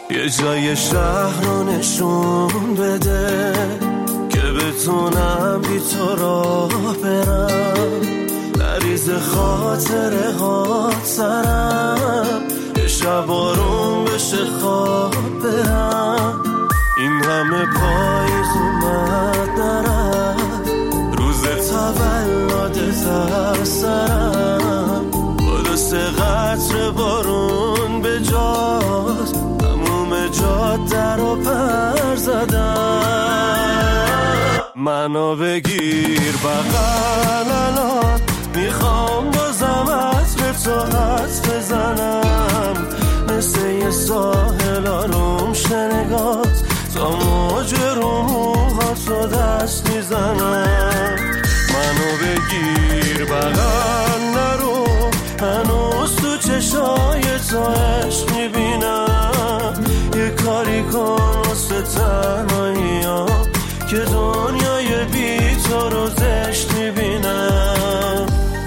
یه جای شهر رو نشون بده که بتونم بی تو راه برم، نریز خاطره ها سرم، یه شب آروم بشه خواب برم. این همه پاییز اومد نرفت، روز تولدت از سرم، با دست قطره بارون به جاست، تموم جاده رو پر زدم. منو بگیر بغل الان، میخوام بازم عطر تو حدس بزنم، مثل یه ساحل آروم شنگات، تا موج رو موهاتو دست میزنم. منو بگیر بغل نرو، هنوز تو چشای تو عشق میبینم، یه کاری کن واسه تنهایی ها که دنیای بی تو رو زشت میبینم.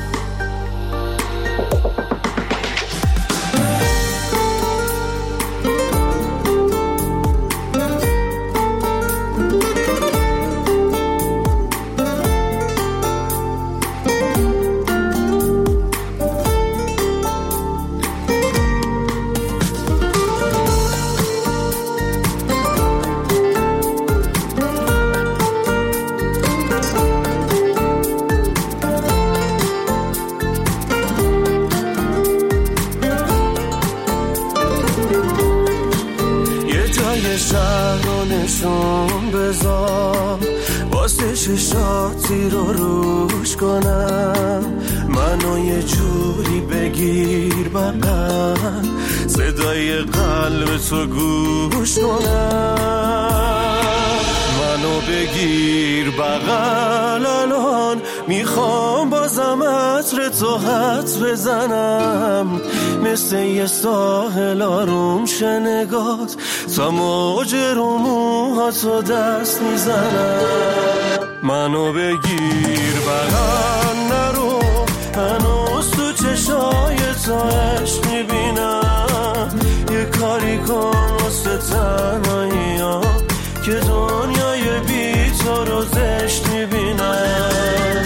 شهر رو نشون بذار، واسه چشاتی رو روش کنم، منو یه جوری بگیر بغل، صدای قلب تو گوش کنم. منو بگیر بغل الان، میخوام بازم عطر تو حدس بزنم، مثل یه ساحل آروم شنگات، تا موج رو موهاتو دست میزنم. منو بگیر بغل نرو، هنوز تو چشای تو عشق میبینم، یه کاری کن واسه تنهایی ها که دنیای بی تو رو زشت میبینم.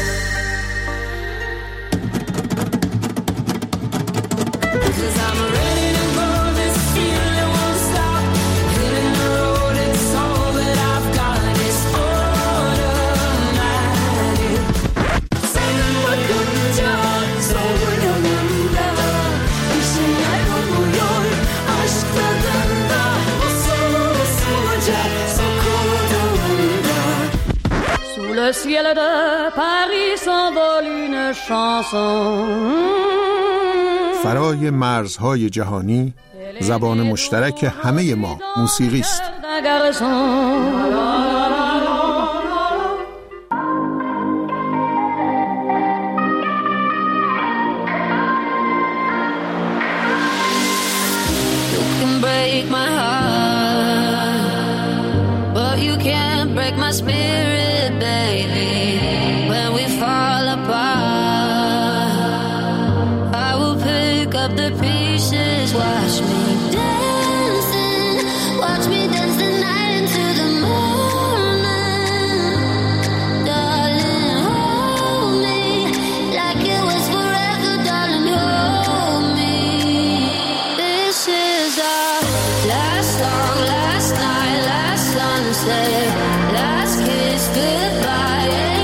Le ciel de Paris s'envole une chanson. فرای مرزهای جهانی، زبان مشترک همه ما موسیقی است. You can break my heart, but you can't break my spirit. When we fall apart, I will pick up the pieces. Watch me dancing, watch me dance the night into the morning. Darling, hold me like it was forever. Darling, hold me. This is our last song, last night, last sunset, last kiss goodbye.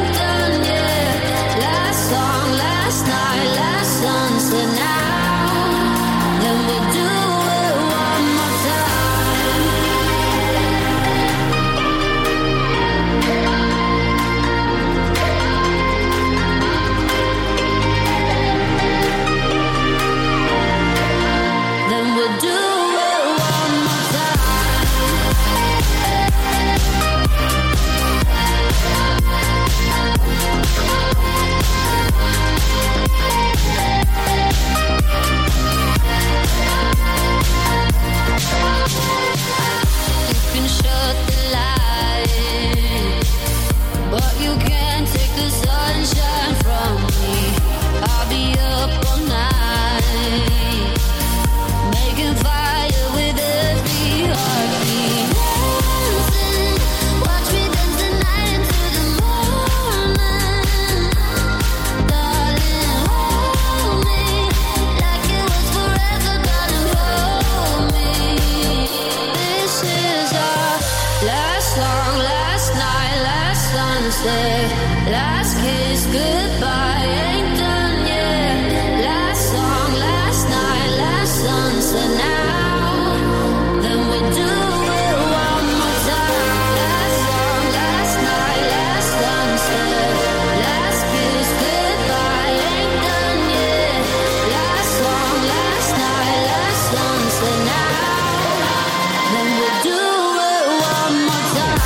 said, last kiss, goodbye, ain't done yet. Last song, last night, last sunset now. Then we do it one more time. Last song, last night, last sunset. Last kiss, goodbye, ain't done yet. Last song, last night, last sunset now. Then we do it one more time.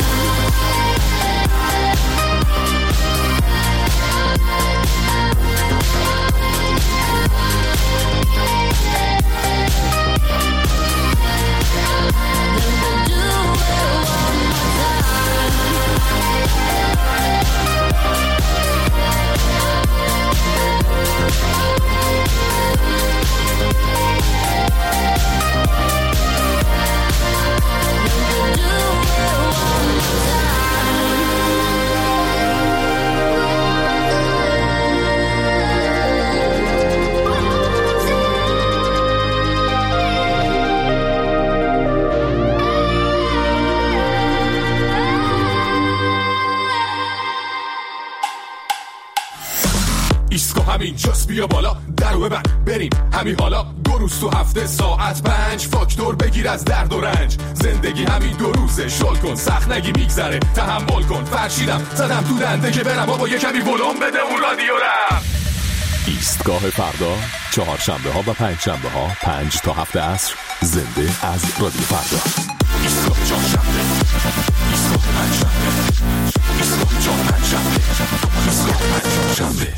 اینجاست بیا بالا درو ببند بریم همین حالا 2 روز تو هفته ساعت 5 فاکتور بگیر از درد و رنج زندگی همین 2 روزه شل کن سخت نگی میگذره تحمل کن فرشیدم زدم تو دنده که برم بابا یه کمی ولوم بده اون رادیو رم ایستگاه فردا 4 شنبه ها و 5 شنبه ها 5 تا 7 عصر زنده از رادیو فردا ایستگاه 4 شنبه ایستگاه 5 شنبه ایستگاه 4 5 شنبه ایستگاه 5 شنبه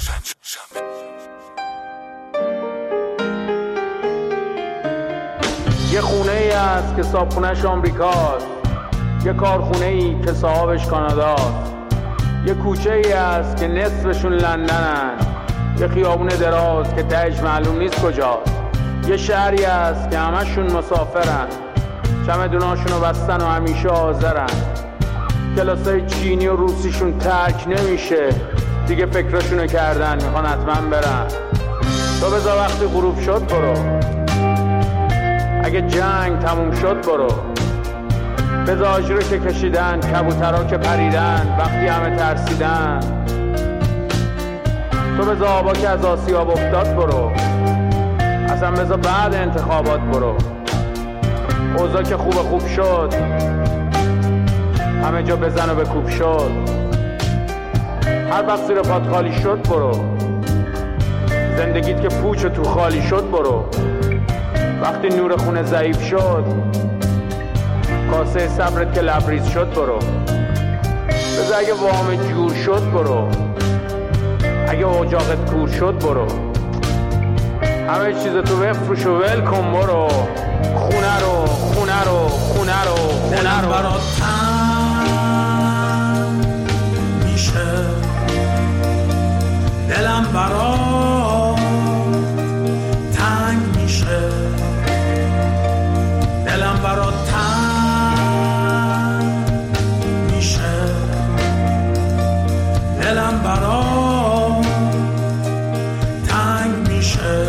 یه خونه ای هست که صاحبخونه‌اش آمریکاست، یه کارخونه ای که صاحبش کاناداست، یه کوچه ای هست که نصفشون لندنن، یه خیابون دراز که تهش معلوم نیست کجاست، یه شهری هست که همشون مسافرن، چمدوناشونو بستن و همیشه حاضرن، کلاسای چینی و روسیشون ترک نمیشه، دیگه فکرشونو کردن میخوان حتما برن. تو بذار وقتی غروب شد برو، اگه جنگ تموم شد برو، بذار آجرو که کشیدن کبوترها که پریدن وقتی همه ترسیدن، تو بذار آبا که از آسیاب افتاد برو، اصلا بذار بعد انتخابات برو، اوضاع که خوب شد همه جا بزن و بکوب شد، هر وقت زیر پات خالی شد برو، زندگیت که پوچ و تو خالی شد برو، وقتی نور خونه ضعیف شد کاسه صبرت که لبریز شد برو، بذار اگه وام جور شد برو، اگه اجاقت کور شد برو، همه چیز تو بفروش و ول کن برو، خونه رو خونه رو خونه رو خونه رو برات تنگ میشه، دلم برات تنگ میشه، دلم برات تنگ میشه، دلم برات تنگ میشه.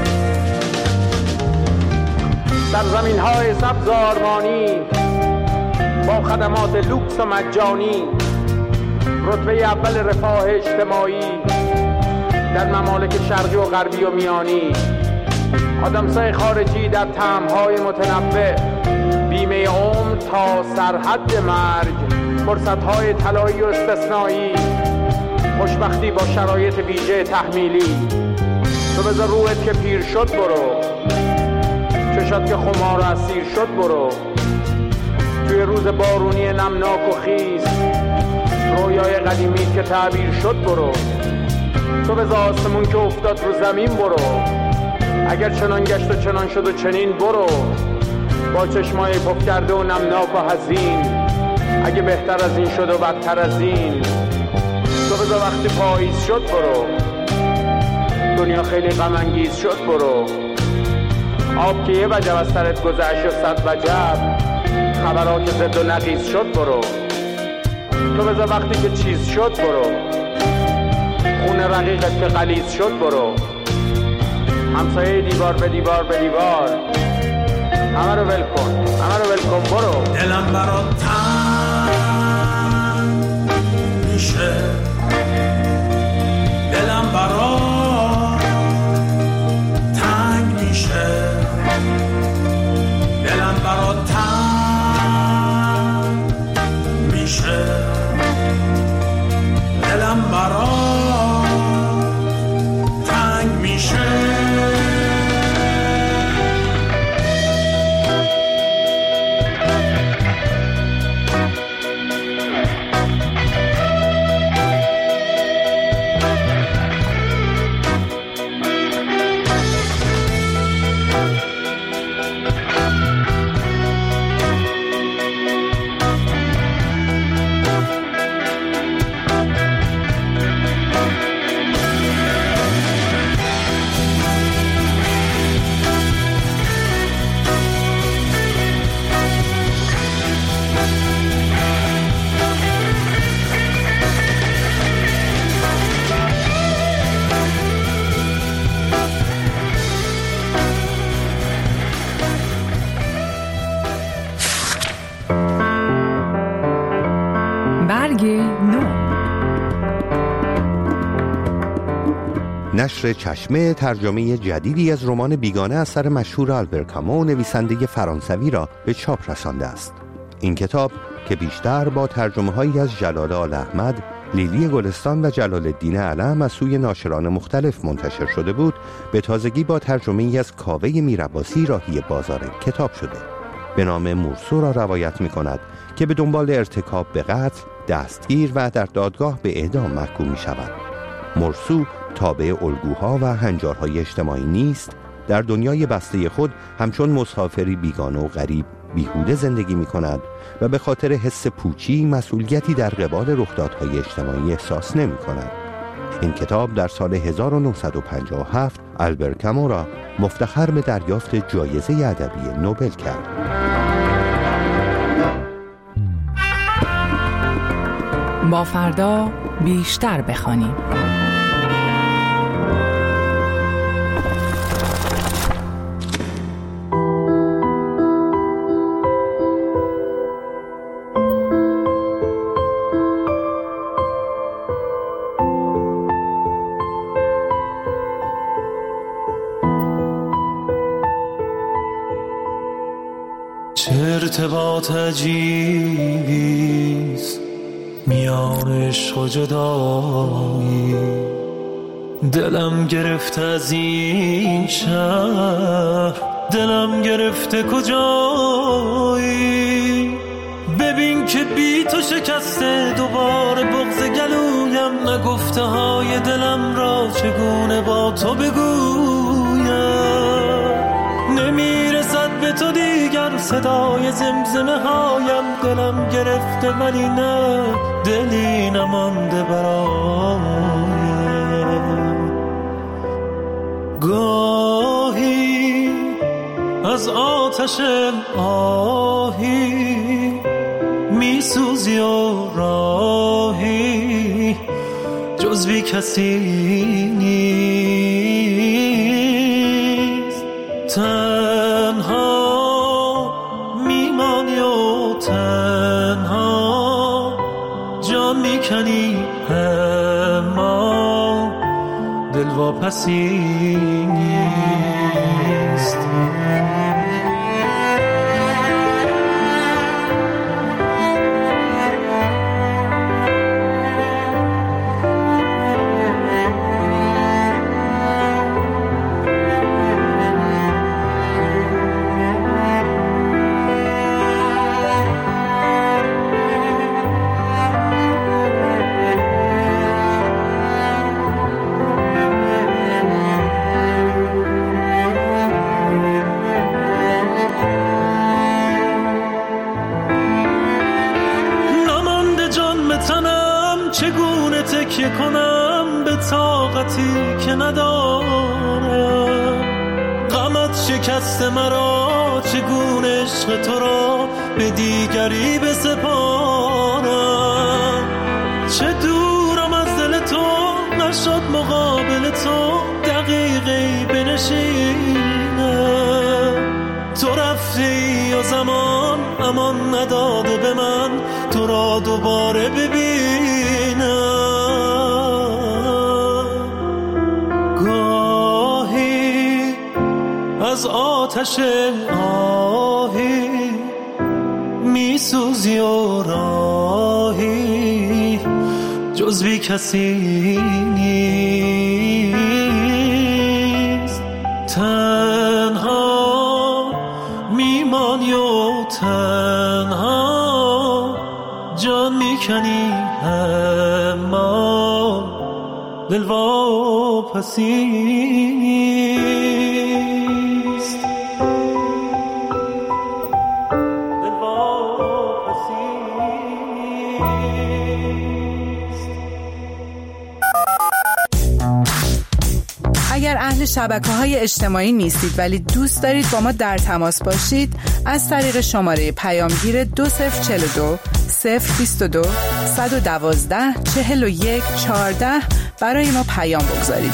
سرزمین های سبز آرمانی با خدمات لوکس و مجانی، رتبه اول رفاه اجتماعی در ممالک شرقی و غربی و میانی، آدمسای خارجی در طعم‌های متنوع، بیمه عمر تا سرحد مرگ، فرصت‌های طلایی و استثنایی، خوشبختی با شرایط ویژه تحمیلی. تو بذار روحت که پیر شد برو، چشات که خمار و اسیر شد برو، توی روز بارونی نمناک و خیس رویای قدیمی که تعبیر شد برو، تو بذار آسمون که افتاد رو زمین برو، اگر چنان گشت و چنان شد و چنین برو، با چشمای پف کرده و نمناک و حزین، اگه بهتر از این شد و بدتر از این، تو بذار وقتی پاییز شد برو، دنیا خیلی غم انگیز شد برو، آب که یه وجب از سرت گذشت و 100 وجب، خبرها که زد و نقیز شد برو، تو بذار وقتی که چیز شد برو، خونه رقیقت که غلیظ شد برو، همسایه دیوار به دیوار به دیوار، همه رو ول کن همه رو ول کن برو، دلم برات تنگ میشه، برات تنگ میشه، دلم برات تنگ میشه. نشر چشمه ترجمه جدیدی از رمان بیگانه اثر مشهور آلبر کامو نویسنده فرانسوی را به چاپ رسانده است. این کتاب که بیشتر با ترجمه‌هایی از جلال آل‌احمد، لیلی گلستان و جلال الدین علم از سوی ناشران مختلف منتشر شده بود، به تازگی با ترجمه‌ای از کاوه میرعباسی راهی بازار کتاب شده. به نام مورسو را روایت می‌کند که به دنبال ارتکاب به قتل، دستگیر و در دادگاه به اعدام محکوم می‌شود. مورسو تابع الگوها و هنجارهای اجتماعی نیست، در دنیای بسته خود همچون مسافری بیگانه و غریب بیهوده زندگی می کند و به خاطر حس پوچی مسئولیتی در قبال رخدادهای اجتماعی احساس نمی کند. این کتاب در سال 1957 آلبر کامو را مفتخر به دریافت جایزه ادبی نوبل کرد. با فردا بیشتر بخوانیم. ارتباط عجیبیست میان عشق و جدایی، دلم گرفته از این شهر، دلم گرفته کجایی. ببین که بی تو شکسته دوباره بغض گلویم، نگفته های دلم را چگونه با تو بگویم. نمیرسد به تو دیگر صدای زمزمه هایم، دلم گرفته ولی نه دلی نمانده برایم. گاهی از آتش آهی میسوزی و راهی جز بی کسی نیست. تنها میمانی و تنها جان میکنی، اما دل واپسی نیست. چگونه تکیه کنم به طاقتی که ندارم، غمت شکست مرا، چگونه عشق تو را به دیگری بسپارم. چه دورم از دل تو، نشد مقابل تو دقیقی بنشینم. تو رفتی و زمان امان نداده به من تو را دوباره ببینم. گاهی از آتش آهی روزی و راهی جز بی کسی نیست. تنها میمانی و تنها جان میکنی اما دل واپسی نیست. دل واپسی نیست. اگر اهل شبکه‌های اجتماعی نیستید ولی دوست دارید با ما در تماس باشید، از طریق شماره پیامگیر 2042 022 112 41 14 برای ما پیام بگذارید.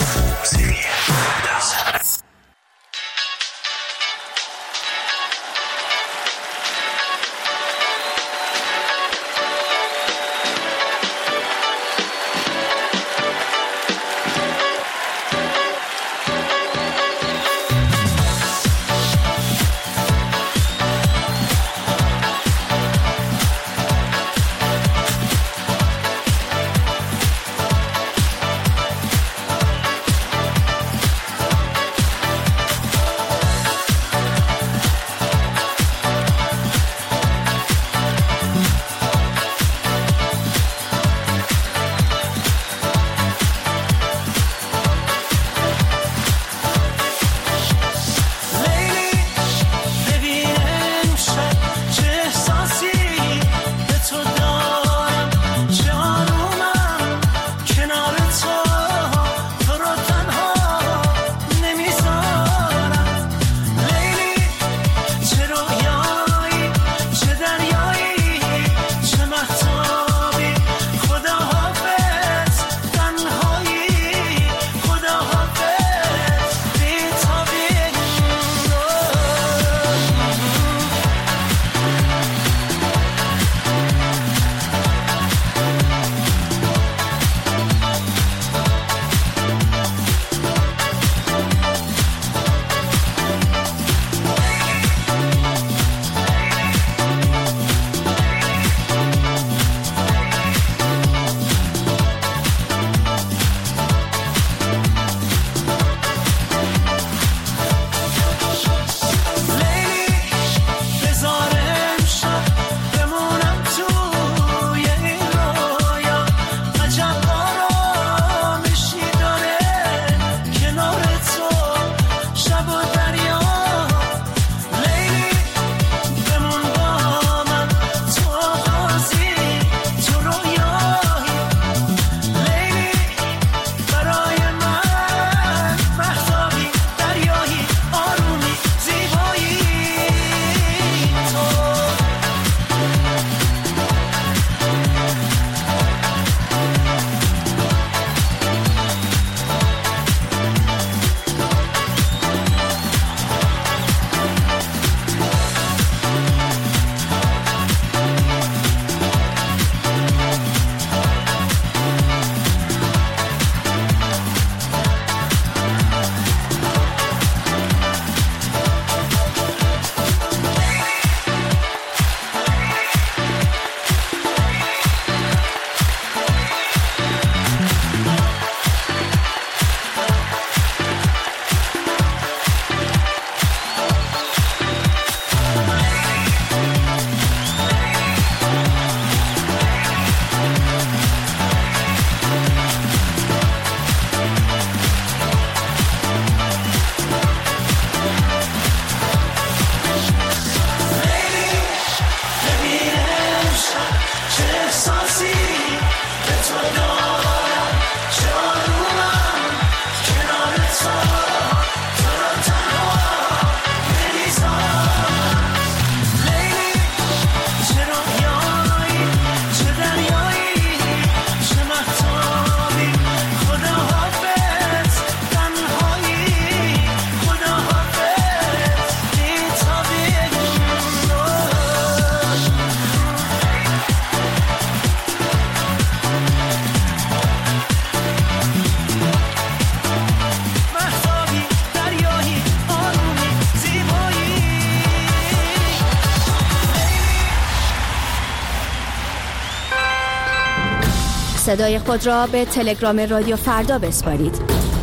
صدای خود را به تلگرام رادیو فردا بسپارید.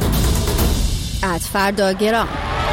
@فرداگرام.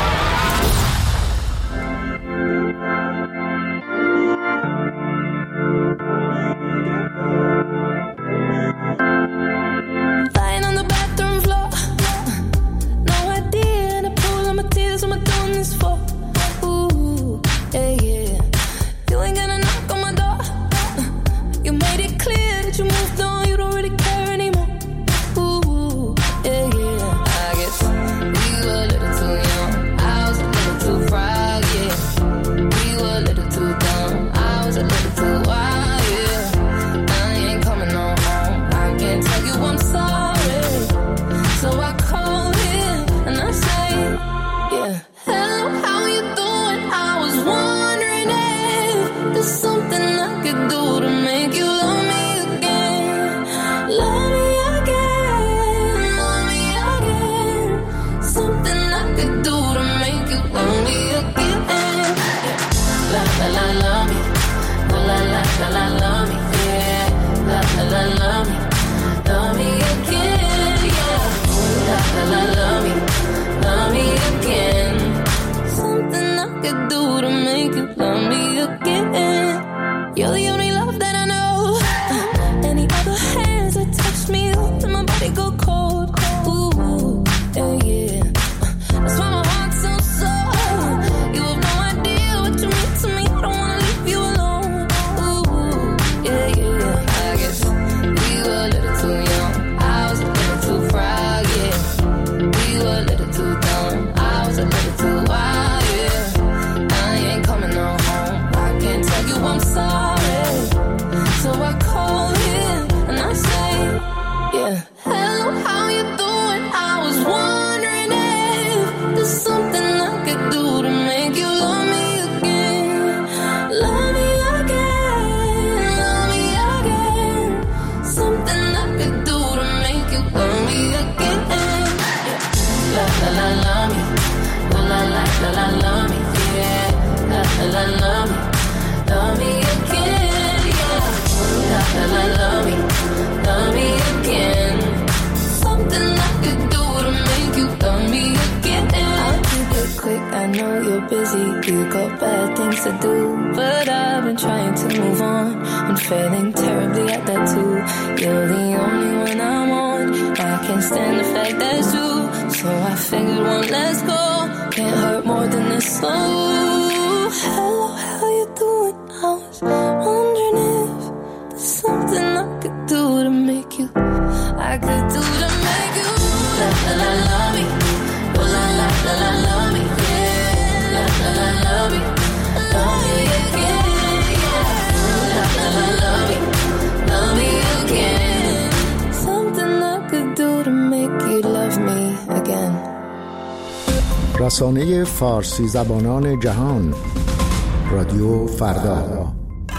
رسانه فارسی زبانان جهان، رادیو فردا.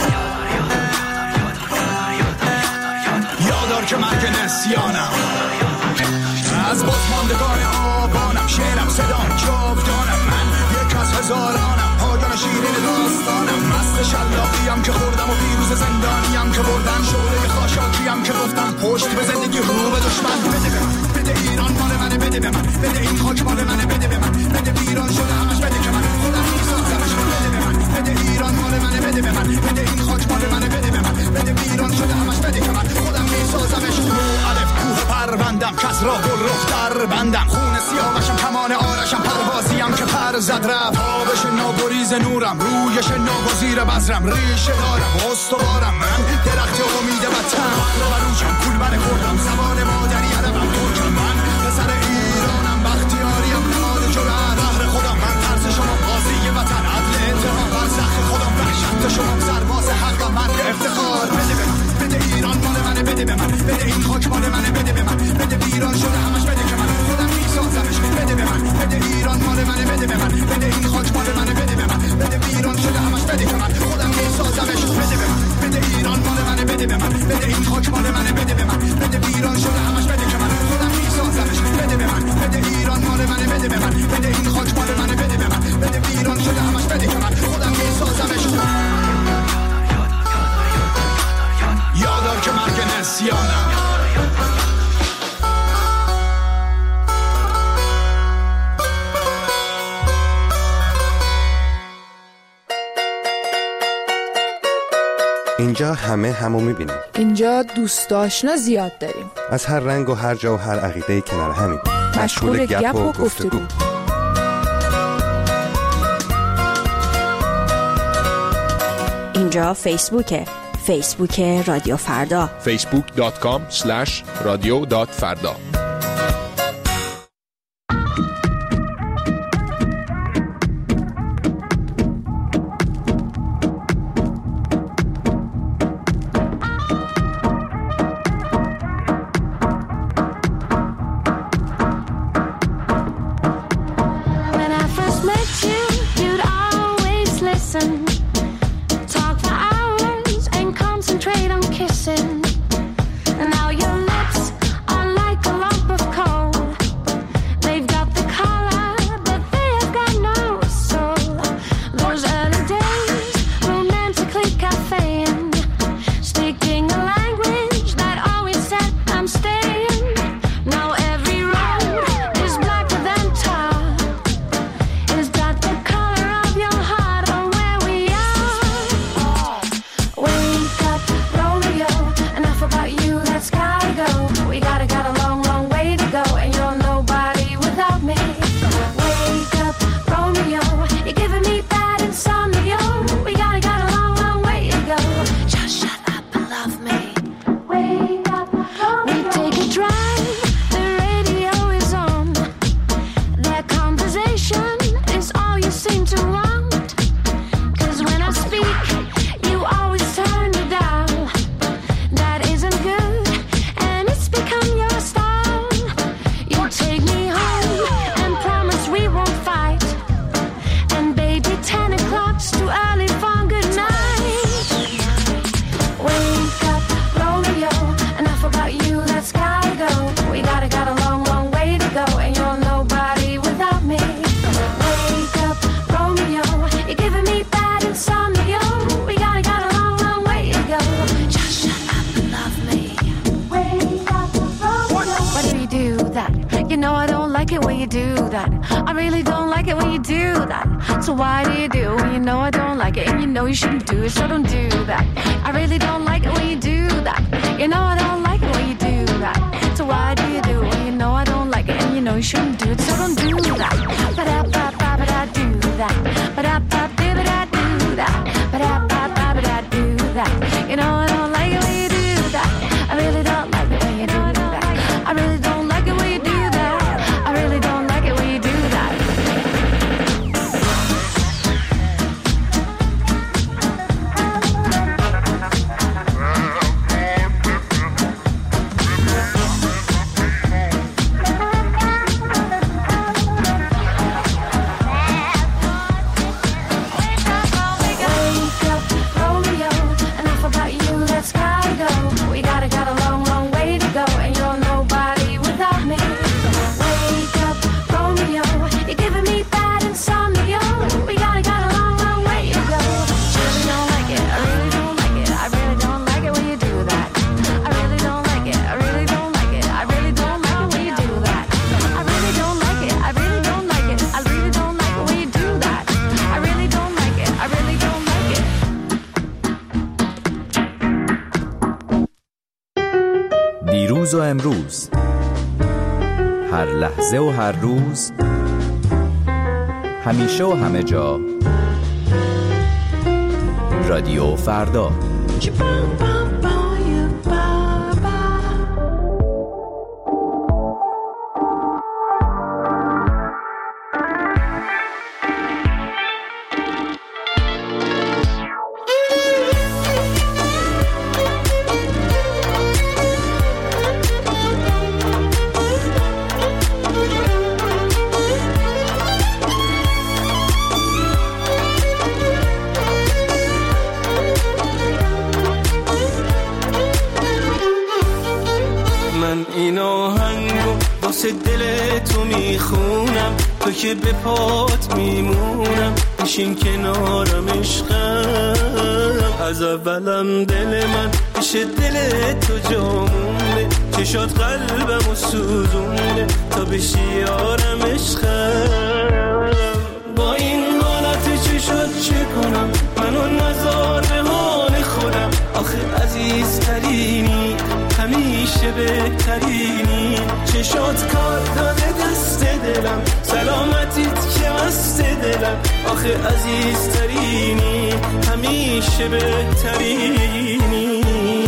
یادار که مرگ نسیانم از بازماندگان آبانم، شعرم صدام جاودانم، من یک از هزارانم، پایان شیرین داستانم، مست شلاقیم که خوردم و پیروز زندانیم که بردم، شعله خاشاکیم که گفتم پشت به زندگی رو به دشمن. بده به من، بده ایران مال منه، بده به من، بده این خاک مال منه، بده به من، بده ویران شده همش، بده که من خودم میسازمش، بده به من، بده ایران مال منه، بده به من، بده این خاک مال منه، بده به من، بده ویران شده همش، بده که من خودم میسازمش. الف کوه پروندم کس را گل رخ در بندم، خون سیاوشم کمان آرشم، پروازیم که پر زد رفت، آبش ناگریز نورم، رویش ناگزیر بذرم، ریشه دارم استوارم، من درخت امید وطن و روشم کولبن خوردم، زبان مادری عربم ترکم، من پسر ایرانم، بختیاریم نماد جرأت، قهر خودم من ترس شما، قاضی وطن عدل اتهام، برزخ خودم وحشت شما، سرباز حقم، مرگ افتخار. بده به من، بده ایران مال منه، بده به من، بده این خاک مال منه، بده به من، بده ویران شده همش، بده که من خودم میسازمش، بده به من، بده ایران مال منه، بده به من، بده این خاک مال منه، بده به من، بده ویران شده همش، بده که من خودم میسازمش، بده به من، بده ایران مال منه، بده به من، بده این خاک مال منه، بده به من، بده ویران شده همش، بده که من خودم میسازمش، بده به من، بده ایران مال منه، بده به من، بده این خاک مال منه، بده به من، بده ویران شده همش، بده که من خودم میسازمش. یادار که مرگ نسیانم اینجا همه همو میبینیم. اینجا دوست آشنا زیاد داریم. از هر رنگ و هر جا و هر عقیده کنار همین. مشغول گپ و گفتگو. اینجا فیسبوکه. فیسبوک رادیو فردا. facebook.com/radio.farda. دیروز و امروز، هر لحظه و هر روز، همیشه و همه جا، رادیو فردا. تو که به پات میمونم، بشین کنارم عشقم. از اولم دل من پیش دل تو جامونه، چشات قلبم و سوزونه تا بشی یارم عشقم. با این حالت چشات چه کنم، منو نزار به حال خودم. همیشه بهترینی. چشات کار داده دست دلم، سلامتیت که مست دلم. آخه عزیزترینی، همیشه بهترینی.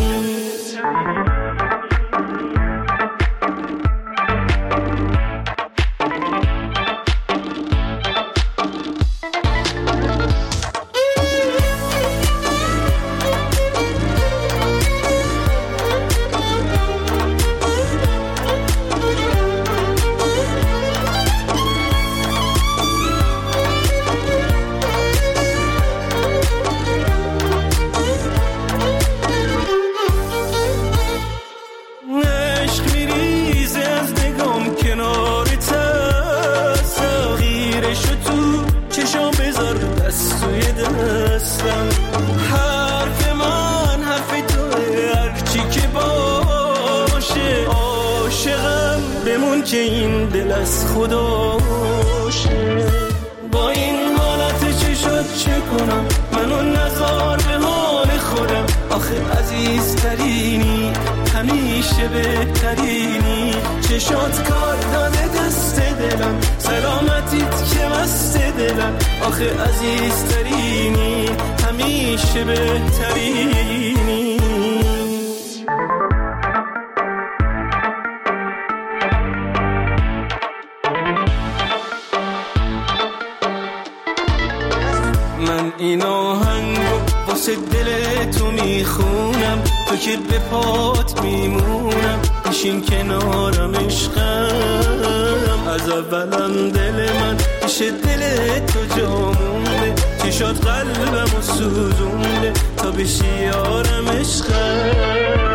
که این دل از خداشه. با این حالت چه شد چه کنم، منو نذار به حال خودم. آخه عزیزترینی، همیشه بهترینی. چشات کار داده دست دلم، سلامتیت که مست دلم. آخه عزیزترینی، همیشه بهترینی. من این آهنگو واسه دل تو میخونم، تو که به پات میمونم. بشین کنارم عشقم، از اولم دل من پیش دل تو جامونه. چشات قلبمو سوزونده تا بشی یارم عشقم.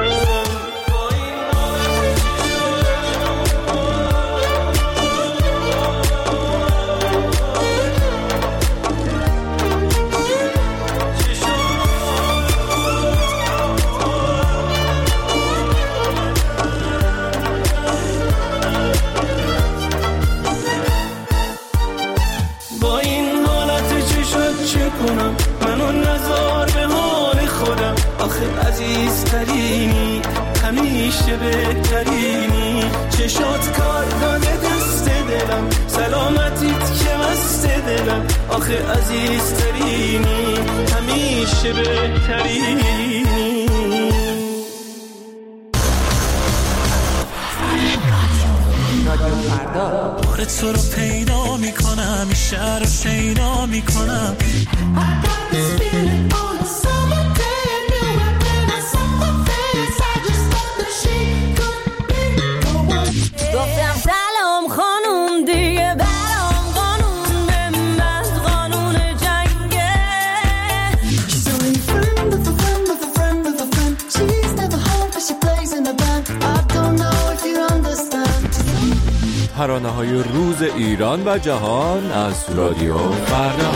منو نذار به حال خودم. آخه عزیزترینی، همیشه بهترینی. چشات کار داده دست دلم، سلامتیت که مست دلم. آخه عزیزترینی، همیشه بهترینی. بار تو رو پیدا میکنم، این شهر رو شیدا میکنم. گفتم سلام خانوم، دیگه برام قانون به من قانون جنگه. She's only a friend of a friend of a friend of a friend. She's never home but she plays in a band. I don't know if you understand. ترانه‌های روز ایران و جهان از رادیو فردا.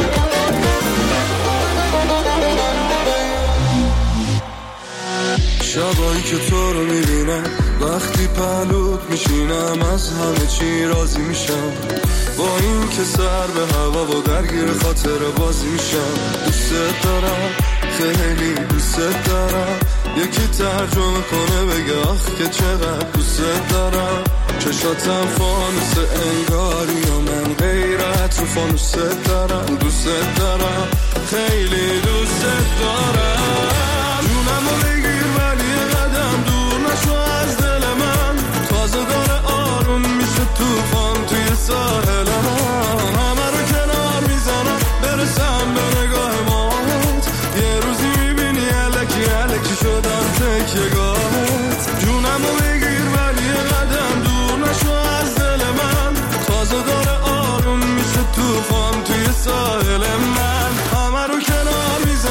شبایی که تو رو میبینم، وقتی پهلوت میشینم، از همه چی راضی میشم. با این که سر به هوا و درگیر خاطر بازی میشم. دوست دارم، خیلی دوست دارم. یکی ترجمه کنه بگه آخ که چقدر دوست دارم. چشاتم فانوس انگاری و من غیرت رو فانوس دارم. دوست دارم، خیلی دوست دارم. جونم رو بگیر ولی قدم دور نشو از دل من. تازه داره آروم میشه توفان توی ساحلم. همه رو کنار میزنم برسم به نگاه ماهت. یه روزی میبینی الکی الکی شدم تکیه‌گاهت. جونم رو بگیر ولی قدم دور نشو از دل من. تازه داره آروم میشه توفان توی ساحل من. همه رو کنار میزنم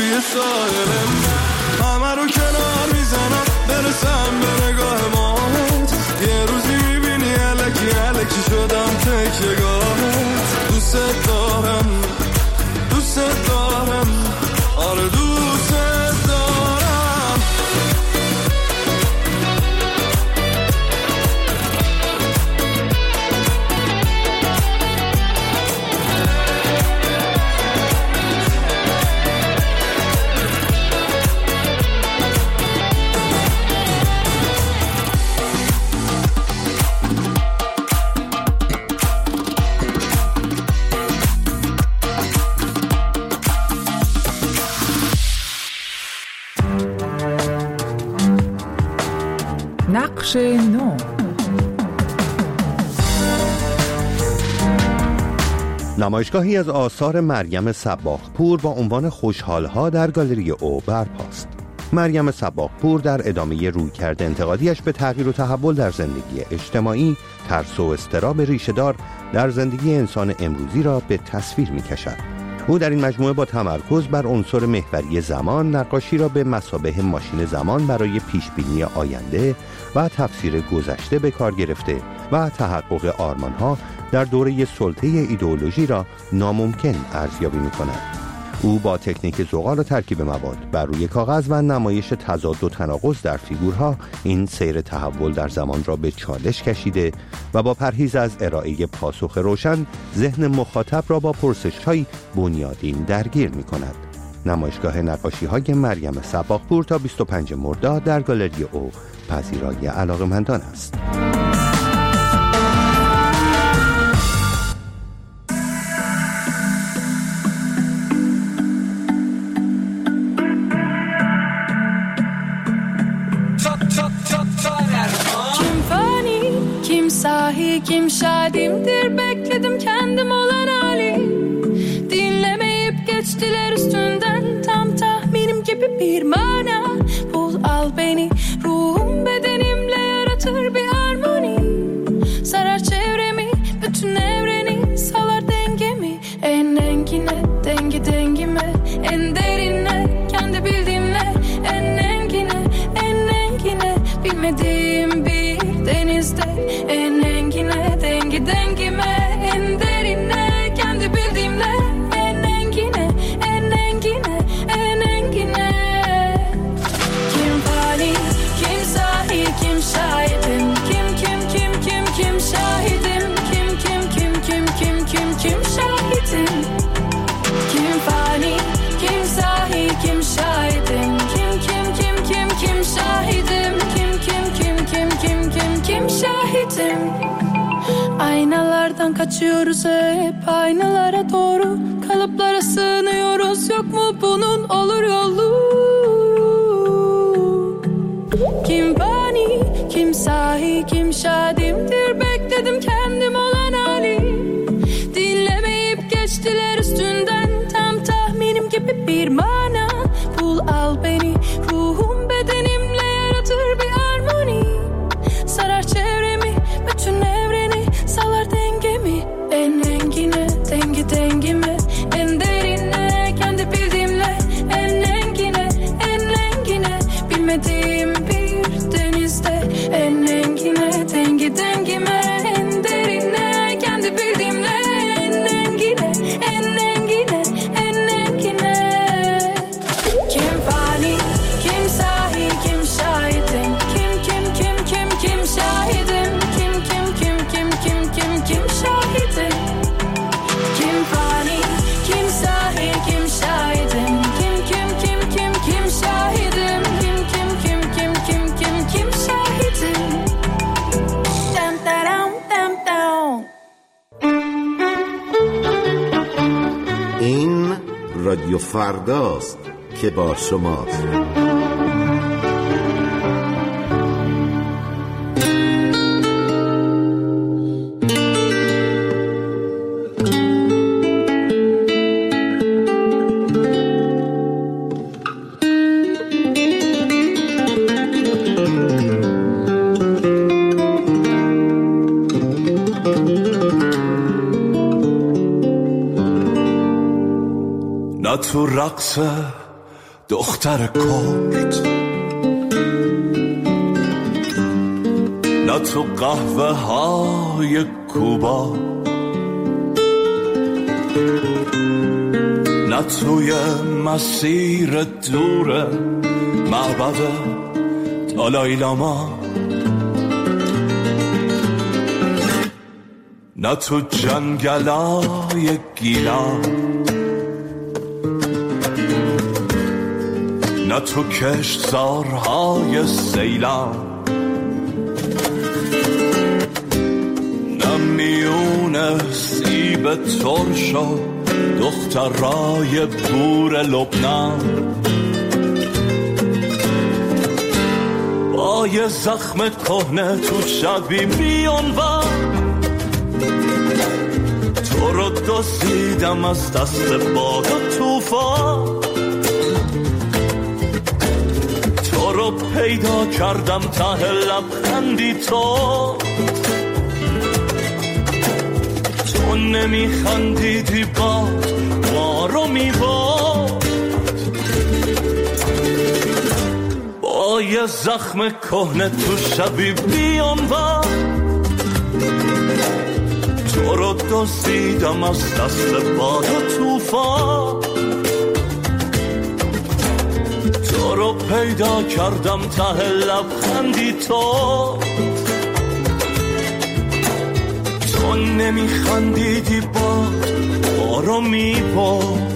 روی ساحل همه رو کنار میزنم برسم به نگاه مات یه روزی میبینی الکی الکی شدم تکیه‌گاهت دوست دارم آره دوست دارم نقش نو. نمایشگاهی از آثار مریم صباغپور با عنوان خوشحال‌ها در گالری او برپاست. مریم صباغپور در ادامه رویکرد انتقادیش به تغییر و تحول در زندگی اجتماعی، ترس و اضطراب ریشه‌دار در زندگی انسان امروزی را به تصویر می‌کشد. او در این مجموعه با تمرکز بر عنصر محوری زمان، نقاشی را به مثابه ماشین زمان برای پیشبینی آینده و تفسیر گذشته به کار گرفته و تحقق آرمان‌ها در دوره سلطه ایدئولوژی را ناممکن ارزیابی می‌کند. او با تکنیک زغال و ترکیب مواد بر روی کاغذ و نمایش تضاد و تناقض در فیگورها این سیر تحول در زمان را به چالش کشیده و با پرهیز از ارائه پاسخ روشن ذهن مخاطب را با پرسش‌های بنیادین درگیر می‌کند. نمایشگاه نقاشی‌های مریم صباغپور تا 25 مرداد در گالری او پذیرای علاقه‌مندان است. Kim şadimdir bekledim kendim olan hali dinlemeyip geçtiler üstünden tam tahminim gibi bir mana bul al beni ruhum bedenimle yaratır bir harmoni sarar çevremi bütün evreni salar dengemi en engine dengi dengime en derine kendi bildiğimle en engine bilmediğim bir denizde en engine dengi dengime en derine kendi bildiğimle en engine kim fani kim sahi kim şahidim kim şahidim kim şahidim kim fani kim sahi kim şahidim kim şahidim kim şahidim aynalardan kaçıyoruz hep aynalara doğru kalıplara sığınıyoruz yok mu bunun olur yolu kim fani kim sahi kim şadimdir bekledim kendim olan hali dinlemeyip geçtiler üstünden tam tahminim gibi bir mana bul al beni ruhum bedenimle yaratır bir harmoni sarar çevremi bütün evreni salar dengemi en engine dengi dengime en derine kendi bildiğimle en engine bilmediğim bir denizde en engine dengi dengime en derine kendi bildiğimle en engine kim fani kim sahi kim şahidim kim şahidim kim şahidim kim fani kim sahi kim şahidim kim şahidim kim şahidim dam dam dam dam این رادیو فرداست که با شماست. نه تو رقصه دختر کرد، نه تو قهوه های کوبا، نه توی مسیر دور معبد دالای لاما، نه تو جنگلای گیلان، نه تو کشتزارهای سیلان، نه میون سیب ترش و دخترای بور لبنان، با یه زخم کهنه تو شبی بیانوان، تو رو دزدیدم از دست باد و توفان، تو رو پیدا کردم ته لبخندی تو نمیخندیدی باد ما رو میباد، با یه زخم کهنه تو شبی بیانوان، تو رو دزدیدم از دست باد و توفان، تو رو پیدا کردم ته لبخندی تو نمیخندیدی باد ما رو میباد.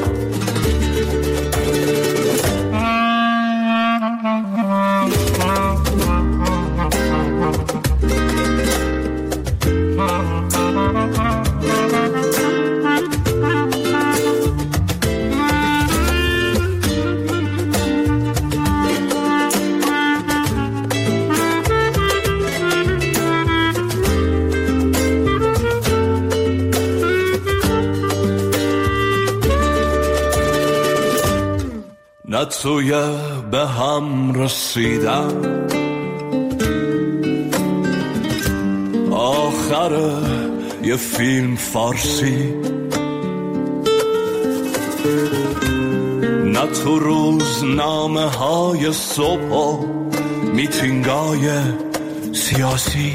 نه توی به هم رسیدن آخر یه فیلم فارسی، نه تو روزنامه های صبح و میتینگای سیاسی،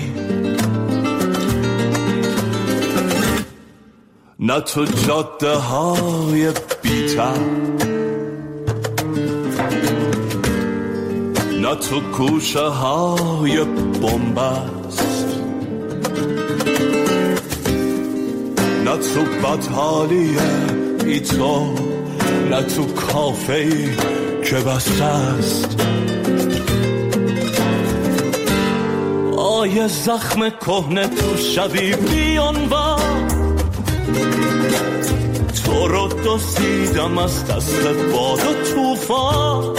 نه تو جاده های بی‌تر، نه تو کوچه های بنبست، نه تو بدحالی بی تو، نه تو کافه‌ای که بسته است، آیه زخم کهنه تو شبی بیانوان، تو رو دزدیدم از دست باد و توفان،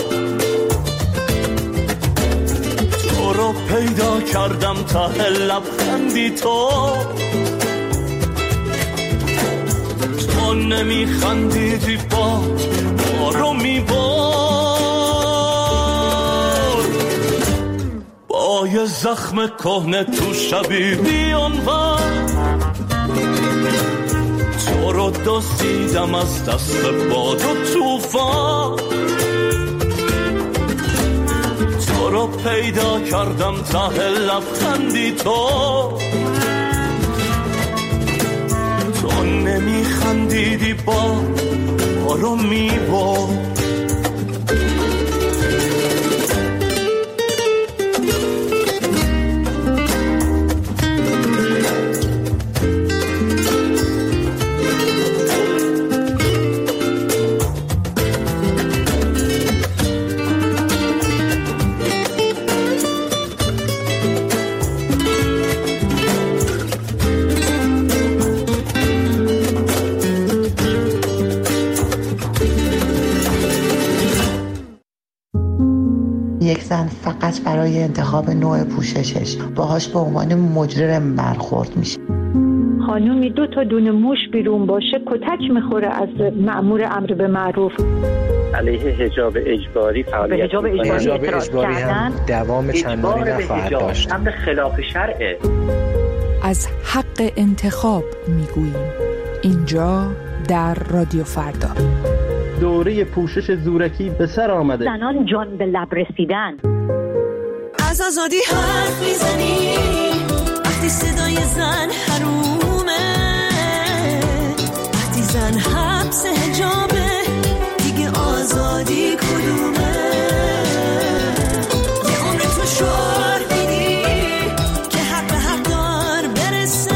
تو رو پیدا کردم ته لبخندی تو نمیخندیدی باد ما رو میبرد، با یه زخم کهنه تو شبی بیانوان، تو رو دزدیدم از دست باد و توفان، تو رو پیدا کردم ته لبخندی تو نمیخندیدی باد ما رو میبرد. یک زن فقط برای انتخاب نوع پوششش باهاش به عنوان مجرم برخورد میشه. خانومی 2 تا دونه موش بیرون باشه کتک میخوره از مأمور امر به معروف. علیه حجاب اجباری فعالیت حجاب اجباری هم دوام چندانی نخواهد داشت. امر خلاف شرعه. از حق انتخاب میگوییم اینجا در رادیو فردا. دوره پوشش زورکی به سر آمده. زنان جان به لب رسیدن. از آزادی حرف میزنی وقتی صدای زن حرومه، وقتی زن حبس حجابه دیگه آزادی کدومه؟ یه عمر تو شعار میدی که حق به حق دار برسه،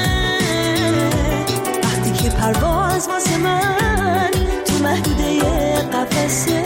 وقتی که پرواز واسه من تو محدوده قفسه.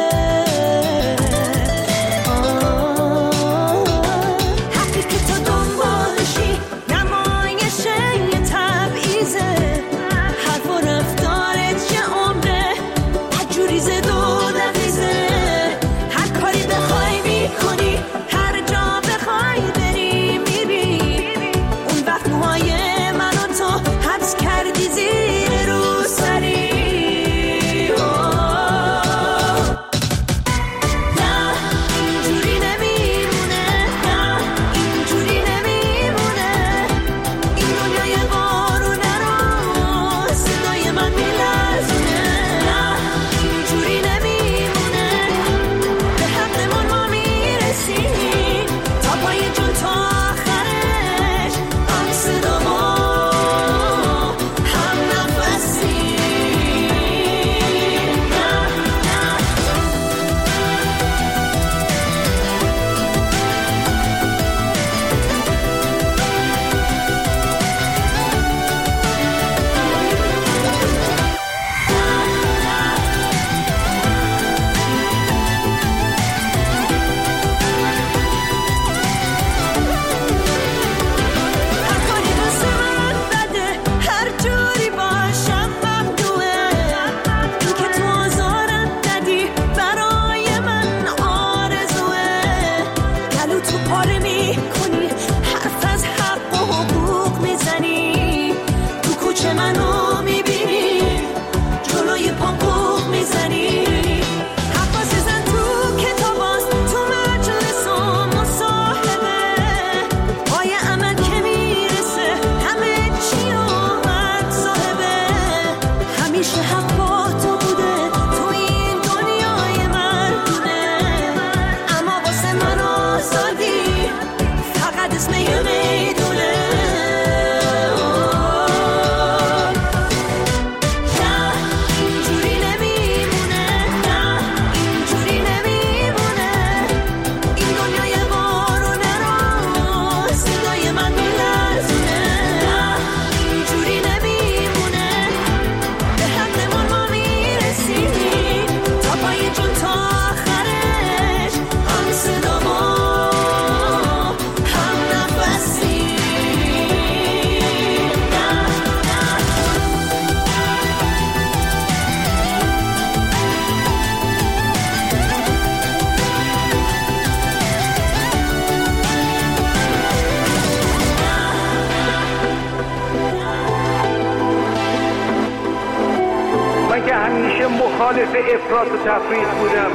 مخالف افراط و تفریط بودم.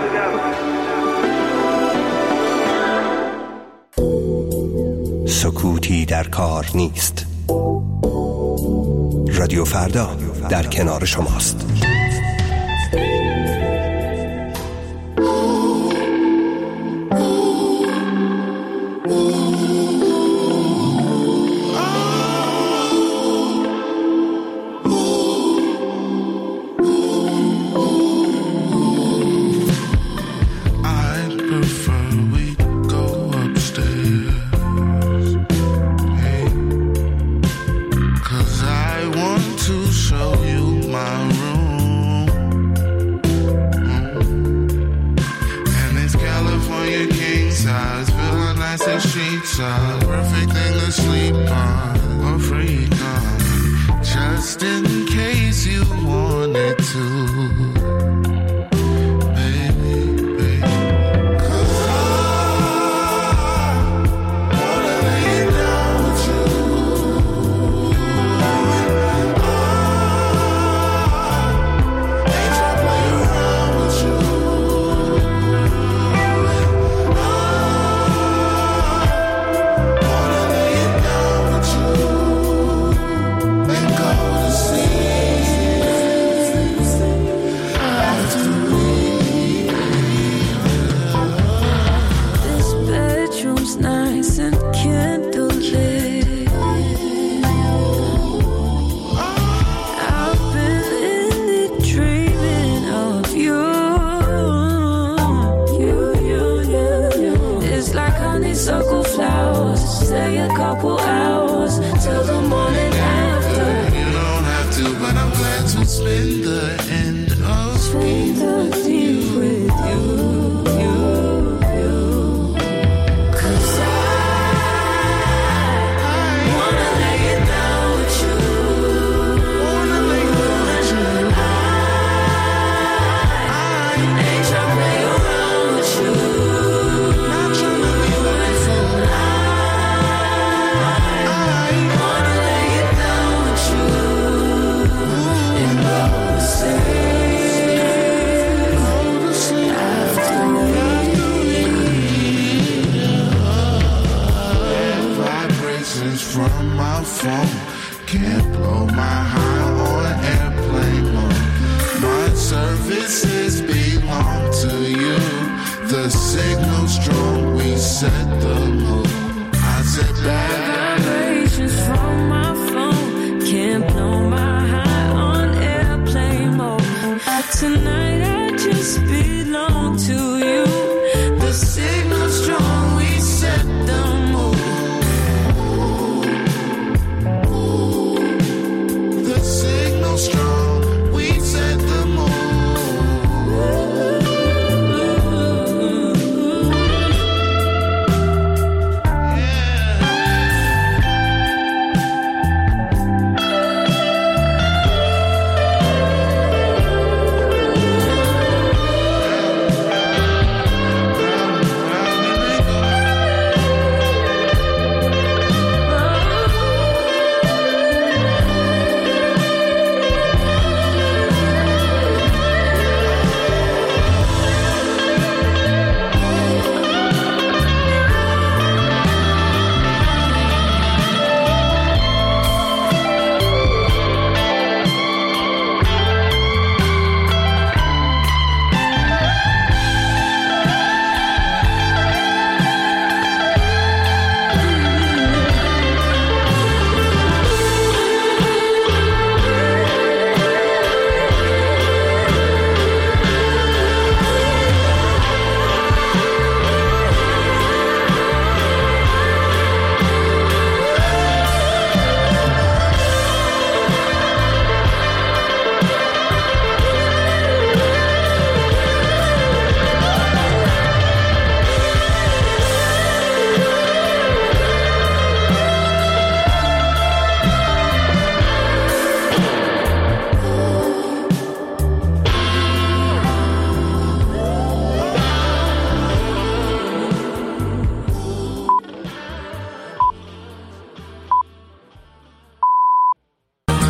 سکوتی در کار نیست. رادیو فردا در کنار شماست. to spend the end of me with you. Cause I wanna lay it down with you. I ain't tryna play around with you. Not tryna be mindful. I wanna lay it down with you. And go to sleep after we vibrations from my phone can't blow my high on airplane mode. My services belong to you. The signal strong, we set the mood. I said bad vibrations from my phone can't blow my high on airplane mode. Tonight